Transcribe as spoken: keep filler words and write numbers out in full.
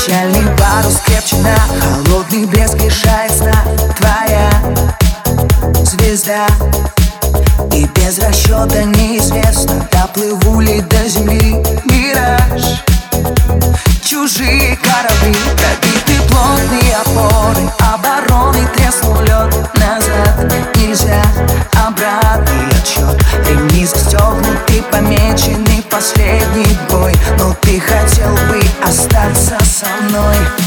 Прощальный парус крепче на холодный блеск лишает сна. Твоя звезда, и без расчета неизвестно, доплыву ли до земли. Мираж, чужие корабли, пробиты плотные опоры, обороны треснул лед. Назад нельзя, обратный отсчет, ремни застегнуты, помеченный последний бой. Но ты хотел бы остаться со мной.